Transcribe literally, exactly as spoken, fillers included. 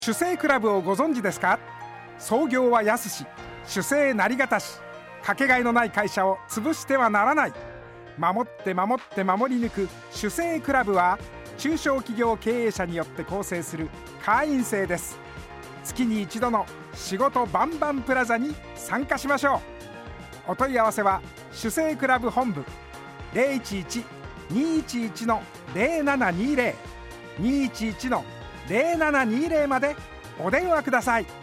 主生クラブをご存知ですか？創業は安し、主生なりがたし、かけがえのない会社を潰してはならない。守って守って守り抜く主生クラブは、中小企業経営者によって構成する会員制です。月に一度の仕事バンバンプラザに参加しましょう。お問い合わせは主生クラブ本部 ゼロいちいち にいちいち のゼロななにゼロ にいちいちのゼロななにゼロまでお電話ください。